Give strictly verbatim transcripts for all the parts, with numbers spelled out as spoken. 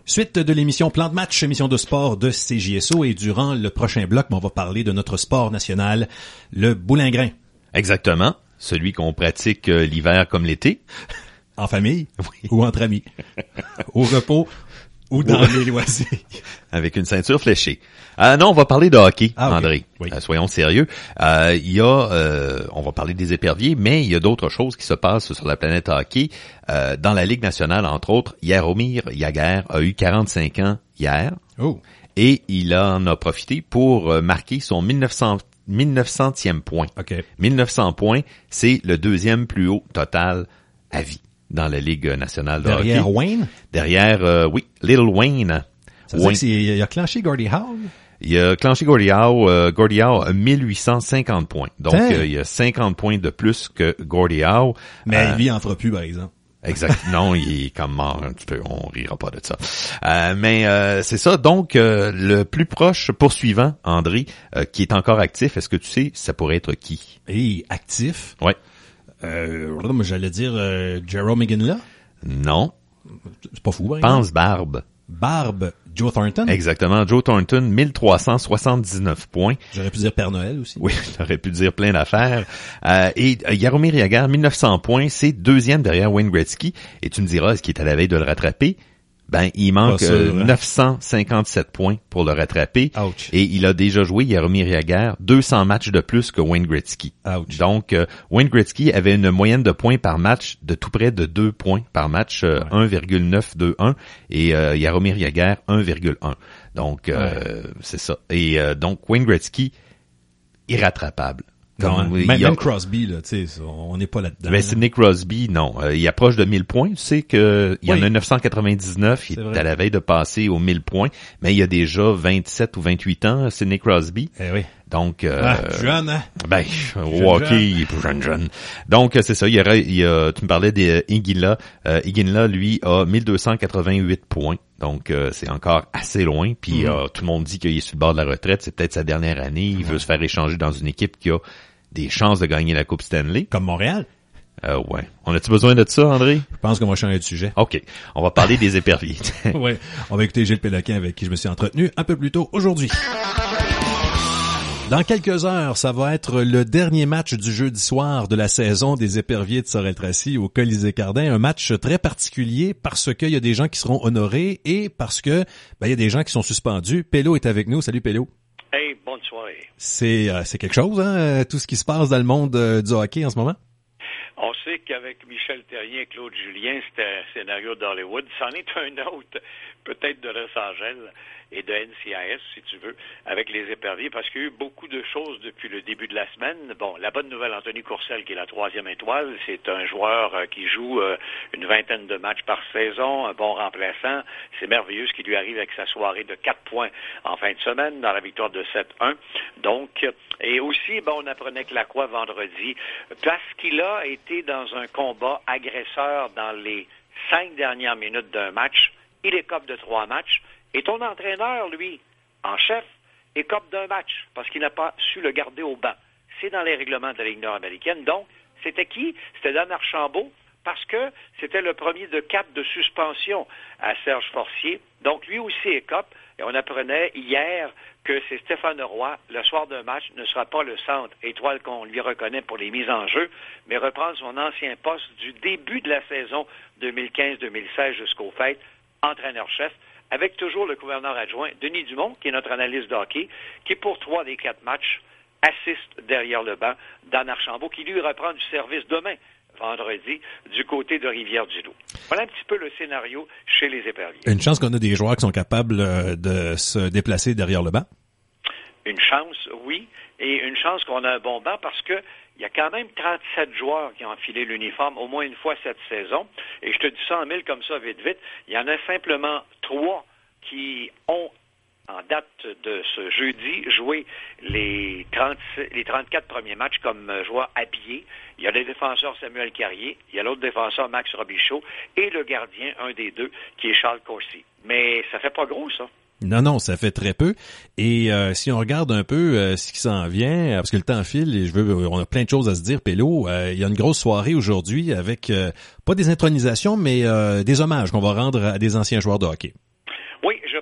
Suite de l'émission Plan de match, émission de sport de C J S O, et durant le prochain bloc, on va parler de notre sport national, le boulingrin. Exactement, celui qu'on pratique euh, l'hiver comme l'été. En famille oui. Ou entre amis, au repos ou dans les loisirs. Avec une ceinture fléchée. Euh, non, on va parler de hockey, ah, okay. André. Oui. Euh, soyons sérieux. Euh, il y a, euh, on va parler des éperviers, mais il y a d'autres choses qui se passent sur la planète hockey. Euh, dans la Ligue nationale, entre autres, Jaromir Jagr a eu quarante-cinq ans hier. Oh. Et il en a profité pour marquer son mille neuf centième point. Okay. mille neuf cents points, c'est le deuxième plus haut total à vie dans la Ligue nationale de Derrière hockey. Wayne? Derrière, euh, oui, Little Wayne. Ça veut dire qu'il a clenché Gordie Howe? Il a clenché Gordie Howe. Euh, Gordie Howe a mille huit cent cinquante points. Donc, euh, il y a cinquante points de plus que Gordie Howe. Mais euh, lui, il en fera plus, par exemple. Exact. Non, il est comme mort un petit peu. On rira pas de ça. Euh, mais euh, c'est ça. Donc, euh, le plus proche poursuivant, André, euh, qui est encore actif, est-ce que tu sais, ça pourrait être qui? Et actif? Ouais. Euh, j'allais dire euh, Jerome McGinley? Non. C'est pas fou, par Pense Barbe. Barbe, Joe Thornton? Exactement. Joe Thornton, mille trois cent soixante-dix-neuf points. J'aurais pu dire Père Noël aussi. Oui, j'aurais pu dire plein d'affaires. Euh, et euh, Jaromir Jagr, mille neuf cents points, c'est deuxième derrière Wayne Gretzky. Et tu me diras, est-ce qu'il est à la veille de le rattraper? Ben, il manque sûr, euh, hein? neuf cent cinquante-sept points pour le rattraper. Ouch. Et il a déjà joué, Jaromir Jagr, deux cents matchs de plus que Wayne Gretzky. Ouch. Donc, euh, Wayne Gretzky avait une moyenne de points par match de tout près de deux points par match, euh, ouais. un virgule neuf deux un, et euh, Jaromir Jagr, un virgule un. Donc, euh, ouais. c'est ça. Et euh, donc, Wayne Gretzky, irrattrapable. Comme, non, même, a... même Crosby, là, tu sais, on n'est pas là-dedans. Ben, c'est Nick Crosby, non. Euh, il approche de mille points. Tu sais que il y oui. en a neuf cent quatre-vingt-dix-neuf. Il est à la veille de passer aux mille points. Mais il y a déjà vingt-sept ou vingt-huit ans, c'est Nick Crosby. Eh oui. Donc, euh, ah, jeune, hein? Ben, au hockey, il est plus jeune, jeune. Donc, c'est ça. Il y a, il y a, tu me parlais d'Iginla. Euh, Iginla, lui, a mille deux cent quatre-vingt-huit points. Donc, euh, c'est encore assez loin. Puis, mm-hmm. euh, tout le monde dit qu'il est sur le bord de la retraite. C'est peut-être sa dernière année. Il mm-hmm. veut se faire échanger dans une équipe qui a des chances de gagner la Coupe Stanley. Comme Montréal? Euh, ouais. On a-tu besoin de ça, André? Je pense qu'on va changer de sujet. OK. On va parler des éperviers. Ouais. On va écouter Gilles Péloquin avec qui je me suis entretenu un peu plus tôt aujourd'hui. Dans quelques heures, ça va être le dernier match du jeudi soir de la saison des éperviers de Sorel-Tracy au Colisée Cardin. Un match très particulier parce qu'il y a des gens qui seront honorés et parce que, ben, il y a des gens qui sont suspendus. Pélo est avec nous. Salut, Pélo. Hey, bonne soirée. C'est, euh, c'est quelque chose, hein, tout ce qui se passe dans le monde euh, du hockey en ce moment? On sait qu'avec Michel Terrien et Claude Julien, c'était un scénario d'Hollywood. C'en est un autre, peut-être de Los Angeles et de N C I S, si tu veux, avec les éperviers, parce qu'il y a eu beaucoup de choses depuis le début de la semaine. Bon, la bonne nouvelle, Anthony Courcelle, qui est la troisième étoile, c'est un joueur euh, qui joue euh, une vingtaine de matchs par saison, un bon remplaçant. C'est merveilleux ce qui lui arrive avec sa soirée de quatre points en fin de semaine, dans la victoire de sept un. Donc, et aussi, bon, on apprenait que Lacroix vendredi, parce qu'il a été dans un combat agresseur dans les cinq dernières minutes d'un match, il écope de trois matchs. Et ton entraîneur, lui, en chef, écope d'un match parce qu'il n'a pas su le garder au banc. C'est dans les règlements de la Ligue nord-américaine. Donc, c'était qui? C'était Dan Archambault parce que c'était le premier de quatre de suspension à Serge Forcier. Donc, lui aussi écope. Et on apprenait hier que c'est Stéphane Roy, le soir d'un match, ne sera pas le centre étoile qu'on lui reconnaît pour les mises en jeu, mais reprendre son ancien poste du début de la saison deux mille quinze deux mille seize jusqu'aux fêtes, entraîneur-chef, avec toujours le gouverneur adjoint, Denis Dumont, qui est notre analyste de hockey, qui pour trois des quatre matchs assiste derrière le banc Dan Archambault, qui lui reprend du service demain, vendredi, du côté de Rivière-du-Loup. Voilà un petit peu le scénario chez les éperviers. Une chance qu'on a des joueurs qui sont capables de se déplacer derrière le banc? Une chance, oui, et une chance qu'on a un bon banc parce que il y a quand même trente-sept joueurs qui ont enfilé l'uniforme au moins une fois cette saison. Et je te dis ça en mille comme ça, vite, vite. Il y en a simplement trois qui ont, en date de ce jeudi, joué les, trente-six, les trente-quatre premiers matchs comme joueurs habillés. Il y a le défenseur Samuel Carrier, il y a l'autre défenseur Max Robichaud et le gardien, un des deux, qui est Charles Corsi. Mais ça fait pas gros, ça. Non, non, ça fait très peu. Et euh, si on regarde un peu euh, ce qui s'en vient, parce que le temps file et je veux, on a plein de choses à se dire, Pélo. Euh, il y a une grosse soirée aujourd'hui avec euh, pas des intronisations, mais euh, des hommages qu'on va rendre à des anciens joueurs de hockey.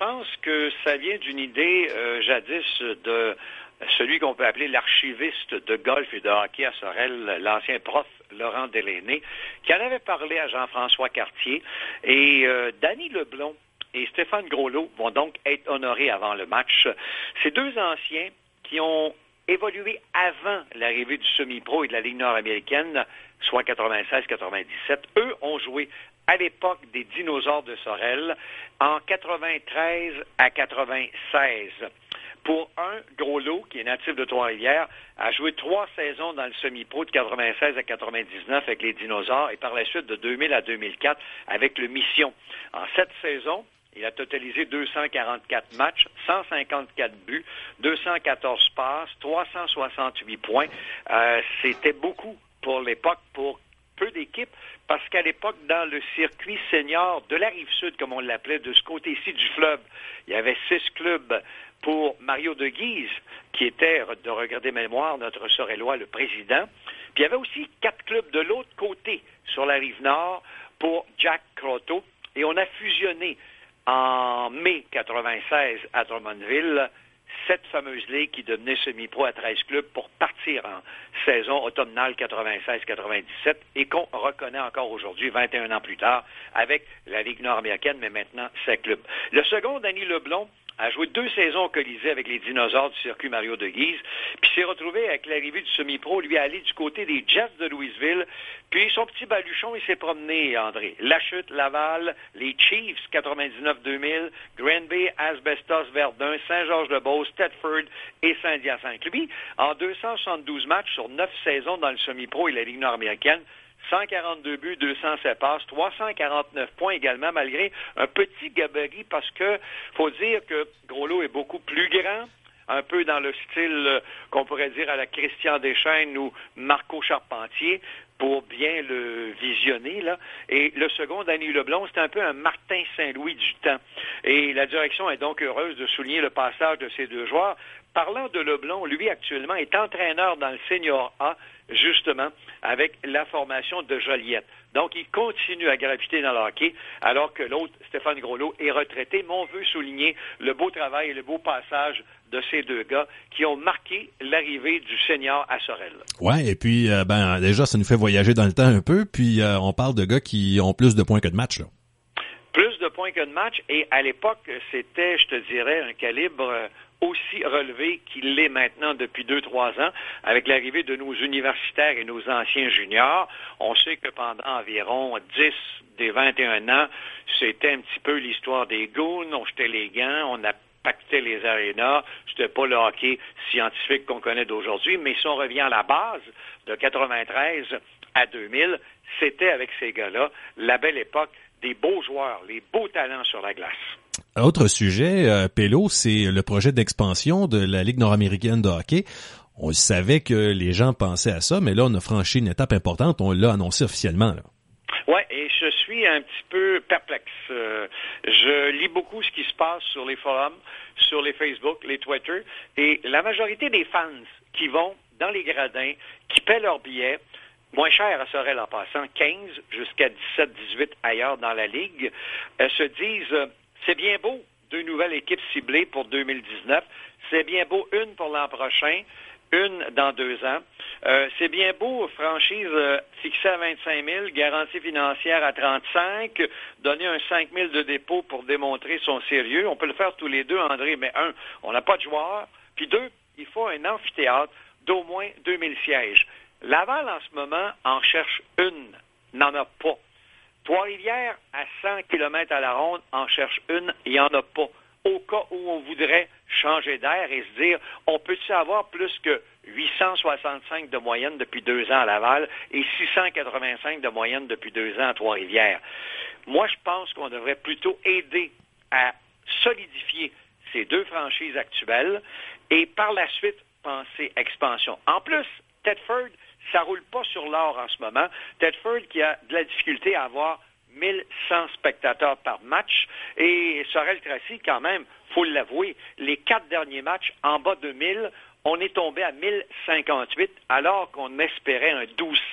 pense que ça vient d'une idée euh, jadis de celui qu'on peut appeler l'archiviste de golf et de hockey à Sorel, l'ancien prof Laurent Delaney, qui en avait parlé à Jean-François Cartier. Et euh, Danny Leblond et Stéphane Groslot vont donc être honorés avant le match. Ces deux anciens qui ont évolué avant l'arrivée du semi-pro et de la Ligue nord-américaine, soit quatre-vingt-seize quatre-vingt-dix-sept, eux ont joué à l'époque des dinosaures de Sorel, en quatre-vingt-treize à quatre-vingt-seize. Pour un, Groslot, qui est natif de Trois-Rivières, a joué trois saisons dans le semi-pro de quatre-vingt-seize à quatre-vingt-dix-neuf avec les dinosaures et par la suite de deux mille à deux mille quatre avec le Mission. En cette saison, il a totalisé deux cent quarante-quatre matchs, cent cinquante-quatre buts, deux cent quatorze passes, trois cent soixante-huit points. Euh, c'était beaucoup pour l'époque, pour peu d'équipes, parce qu'à l'époque, dans le circuit senior de la Rive-Sud, comme on l'appelait, de ce côté-ci du fleuve, il y avait six clubs pour Mario de Guise, qui était, de regarder mémoire, notre Sorellois, le président. Puis il y avait aussi quatre clubs de l'autre côté, sur la Rive-Nord, pour Jack Croteau. Et on a fusionné en mai quatre-vingt-seize à Drummondville cette fameuse ligue qui devenait semi-pro à treize clubs pour partir en saison automnale quatre-vingt-seize quatre-vingt-dix-sept et qu'on reconnaît encore aujourd'hui, vingt et un ans plus tard, avec la Ligue nord-américaine, mais maintenant sept clubs. Le second, Danny Leblond, a joué deux saisons au Colisée avec les dinosaures du circuit Mario de Guise, puis s'est retrouvé avec l'arrivée du semi-pro, lui aller du côté des Jets de Louisville, puis son petit baluchon, il s'est promené, André. La Chute, Laval, les Chiefs, quatre-vingt-dix-neuf deux mille, Granby, Asbestos, Verdun, Saint-Georges-de-Beauce, Thetford et Saint-Hyacinthe. Lui, en deux cent soixante-douze matchs sur neuf saisons dans le semi-pro et la Ligue nord-américaine, cent quarante-deux buts, deux cent sept passes, trois cent quarante-neuf points également, malgré un petit gabarit, parce que faut dire que Groslot est beaucoup plus grand, un peu dans le style euh, qu'on pourrait dire à la Christian Deschaines ou Marco Charpentier, pour bien le visionner, là. Et le second, Danny Leblond, c'est un peu un Martin Saint-Louis du temps. Et la direction est donc heureuse de souligner le passage de ces deux joueurs. Parlant de Leblond, lui, actuellement, est entraîneur dans le Senior A, justement, avec la formation de Joliette. Donc, il continue à graviter dans le hockey, alors que l'autre, Stéphane Groslot, est retraité. Mais on veut souligner le beau travail et le beau passage de ces deux gars qui ont marqué l'arrivée du senior à Sorel. Ouais, et puis, euh, ben déjà, ça nous fait voyager dans le temps un peu, puis euh, on parle de gars qui ont plus de points que de matchs, là. Plus de points que de matchs, et à l'époque, c'était, je te dirais, un calibre aussi relevé qu'il l'est maintenant depuis deux, trois ans, avec l'arrivée de nos universitaires et nos anciens juniors. On sait que pendant environ dix des vingt et un ans, c'était un petit peu l'histoire des goons, on jetait les gants, on a pactait les arénas, c'était pas le hockey scientifique qu'on connaît d'aujourd'hui, mais si on revient à la base de quatre-vingt-treize à deux mille, c'était avec ces gars-là la belle époque des beaux joueurs, les beaux talents sur la glace. Autre sujet, euh, Pello, c'est le projet d'expansion de la Ligue nord-américaine de hockey. On savait que les gens pensaient à ça, mais là, on a franchi une étape importante, on l'a annoncé officiellement, là. Ouais, et je suis un petit peu perplexe. Euh, je lis beaucoup ce qui se passe sur les forums, sur les Facebook, les Twitter, et la majorité des fans qui vont dans les gradins, qui paient leurs billets, moins cher à Sorel en passant, quinze jusqu'à dix-sept dix-huit ailleurs dans la Ligue, euh, se disent, euh, c'est bien beau, deux nouvelles équipes ciblées pour deux mille dix-neuf, c'est bien beau, une pour l'an prochain, une dans deux ans. Euh, c'est bien beau, franchise euh, fixée à vingt-cinq mille, garantie financière à trente-cinq, donner un cinq mille de dépôt pour démontrer son sérieux. On peut le faire tous les deux, André, mais un, on n'a pas de joueurs. Puis deux, il faut un amphithéâtre d'au moins deux mille sièges. Laval, en ce moment, en cherche une, n'en a pas. Trois-Rivières, à cent kilomètres à la ronde, en cherche une, il n'y en a pas. Au cas où on voudrait changer d'air et se dire, on peut-tu avoir plus que huit cent soixante-cinq de moyenne depuis deux ans à Laval et six cent quatre-vingt-cinq de moyenne depuis deux ans à Trois-Rivières? Moi, je pense qu'on devrait plutôt aider à solidifier ces deux franchises actuelles et par la suite penser expansion. En plus, Thetford, ça roule pas sur l'or en ce moment. Thetford qui a de la difficulté à avoir mille cent spectateurs par match. Et Sorel-Tracy, quand même, faut l'avouer, les quatre derniers matchs en bas de mille, on est tombé à mille cinquante-huit alors qu'on espérait un douze cents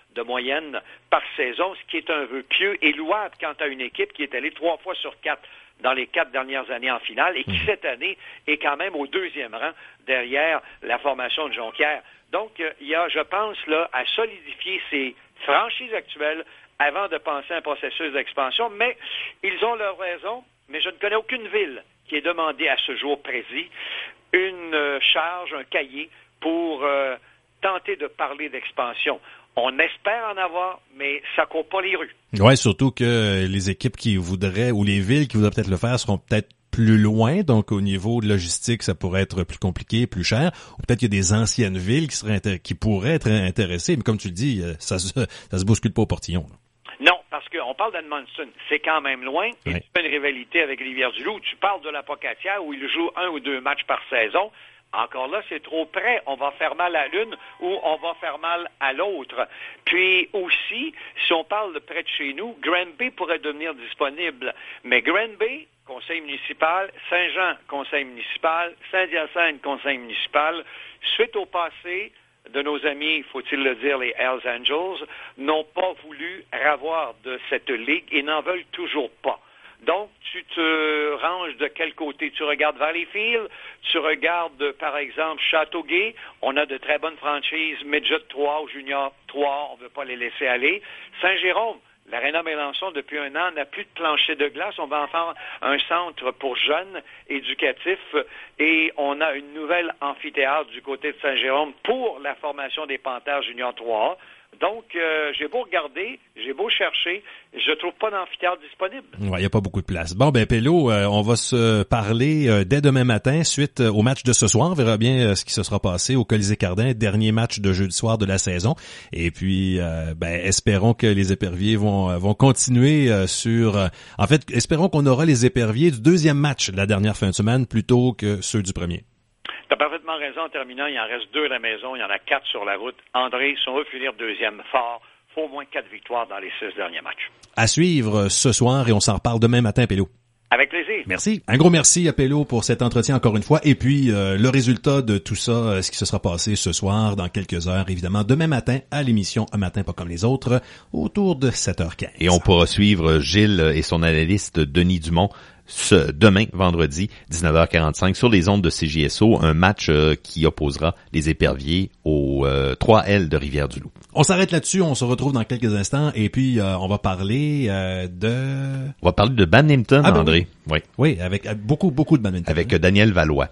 de moyenne par saison, ce qui est un vœu pieux et louable quant à une équipe qui est allée trois fois sur quatre dans les quatre dernières années en finale et qui, cette année, est quand même au deuxième rang derrière la formation de Jonquière. Donc, il y a, je pense, là, à solidifier ces franchises actuelles avant de penser à un processus d'expansion, mais ils ont leur raison, mais je ne connais aucune ville qui ait demandé à ce jour précis une euh, charge, un cahier pour euh, tenter de parler d'expansion. On espère en avoir, mais ça court pas les rues. Ouais, surtout que les équipes qui voudraient, ou les villes qui voudraient peut-être le faire seront peut-être plus loin, donc au niveau de logistique, ça pourrait être plus compliqué, plus cher. Ou peut-être qu'il y a des anciennes villes qui seraient intér- qui pourraient être intéressées, mais comme tu le dis, ça se, ça se bouscule pas au portillon. Non, parce qu'on parle d'Edmundston, c'est quand même loin, et oui. tu fais une rivalité avec Rivière-du-Loup, tu parles de la Pocatière où ils jouent un ou deux matchs par saison. Encore là, c'est trop près. On va faire mal à l'une ou on va faire mal à l'autre. Puis aussi, si on parle de près de chez nous, Granby pourrait devenir disponible. Mais Granby, conseil municipal, Saint-Jean, conseil municipal, Saint-Hyacinthe, conseil municipal, suite au passé de nos amis, faut-il le dire, les Hells Angels, n'ont pas voulu ravoir de cette ligue et n'en veulent toujours pas. Donc, tu te ranges de quel côté? Tu regardes Valleyfield, tu regardes, par exemple, Châteauguay. On a de très bonnes franchises, Midget trois ou Junior trois, on ne veut pas les laisser aller. Saint-Jérôme, l'Arena Mélenchon, depuis un an, n'a plus de plancher de glace. On va en faire un centre pour jeunes éducatifs et on a une nouvelle amphithéâtre du côté de Saint-Jérôme pour la formation des Panthères Junior trois A. Donc, euh, j'ai beau regarder, j'ai beau chercher, je trouve pas d'amphithéâtre disponible. Ouais, il y a pas beaucoup de place. Bon, ben Pello, euh, on va se parler euh, dès demain matin suite euh, au match de ce soir. On verra bien euh, ce qui se sera passé au Colisée Cardin, dernier match de jeudi soir de la saison. Et puis, euh, ben espérons que les Éperviers vont vont continuer euh, sur. Euh, en fait, espérons qu'on aura les Éperviers du deuxième match de la dernière fin de semaine plutôt que ceux du premier. Tu as parfaitement raison. En terminant, il en reste deux à la maison, il y en a quatre sur la route. André, si on veut finir deuxième fort, il faut au moins quatre victoires dans les six derniers matchs. À suivre ce soir et on s'en reparle demain matin, Pello. Avec plaisir. Merci. Un gros merci à Pello pour cet entretien encore une fois. Et puis, euh, le résultat de tout ça, euh, ce qui se sera passé ce soir, dans quelques heures, évidemment, demain matin, à l'émission Un matin pas comme les autres, autour de sept heures quinze. Et on pourra suivre Gilles et son analyste Denis Dumont ce demain, vendredi, dix-neuf heures quarante-cinq, sur les ondes de C J S O, un match euh, qui opposera les Éperviers aux euh, trois L de Rivière-du-Loup. On s'arrête là-dessus, on se retrouve dans quelques instants, et puis euh, on va parler euh, de... On va parler de badminton, ah, ben André. Oui. oui, oui, avec beaucoup, beaucoup de badminton. Avec Daniel Valois.